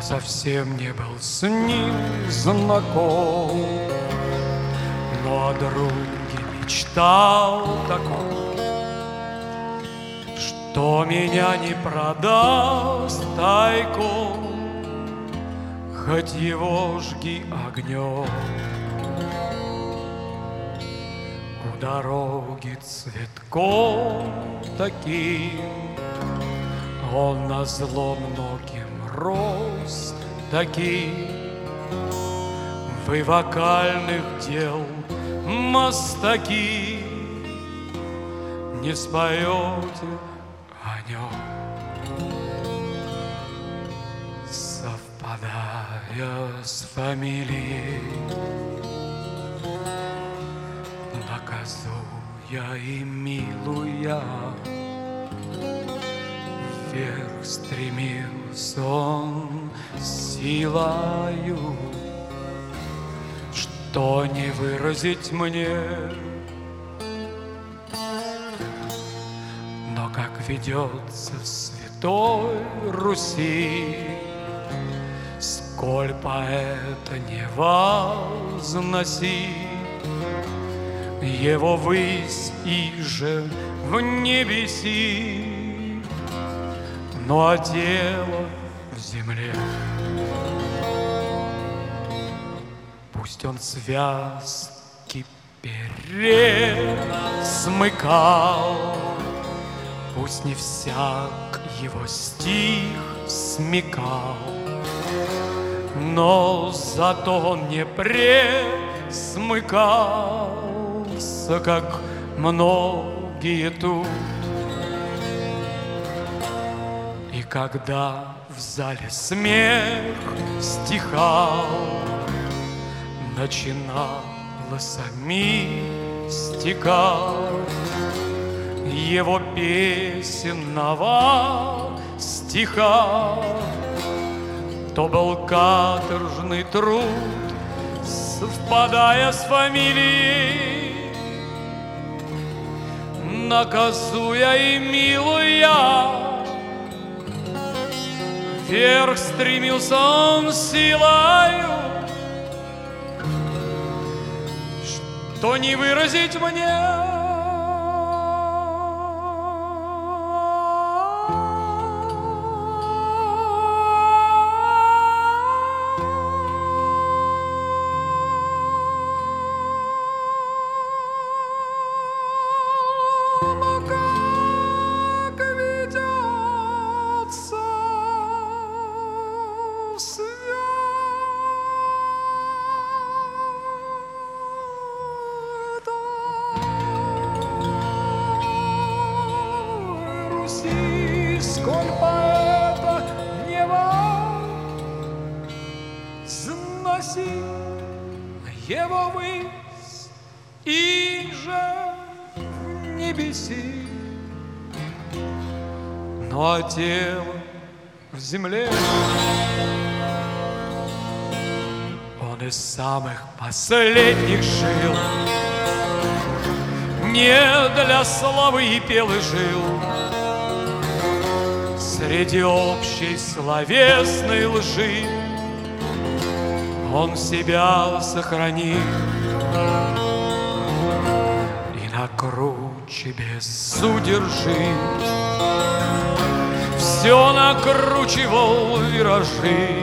совсем не был с ним знаком, но о друге мечтал такой, что меня не продаст тайком, хоть его жги огнем. У дороги цветком таким он назло многим рос таким. Вы вокальных дел мастаки, не споете о нем. Совпадая с фамилией, наказуя и милуя, вверх стремился он силою, что не выразить мне. Но как ведется в святой Руси, сколь поэта не возноси, его высь иже в небеси, но а дело в земле. Пусть он связки перед смыкал, пусть не всяк его стих смекал, но зато он не пресмыкался, как многие тут. И когда в зале смех стихал, начинала самим стекать его песенного стиха, то был каторжный труд, совпадая с фамилией, наказуя и милуя, вверх стремился он силою, что не выразить мне. Сколь поэта не возноси, его высь иже в небеси, но а тело в земле. Он из самых последних жил, не для славы и пел и жил, среди общей словесной лжи он себя сохранил и на круче безудержи все накручивал виражи.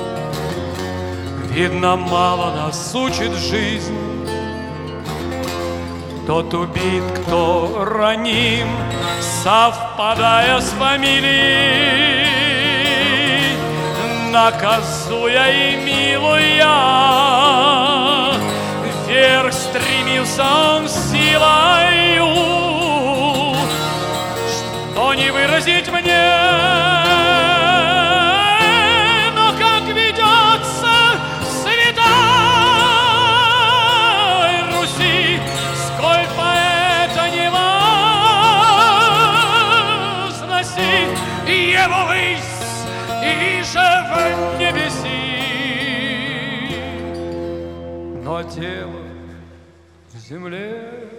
Видно, мало нас учит жизнь, тот убит, кто раним, совпадая с фамилией, наказуя и милуя, вверх стремился он силою, что не выразить мне. Но как ведется в святой Руси, сколь поэта не возноси, его высь иже в небеси, но тело в земле.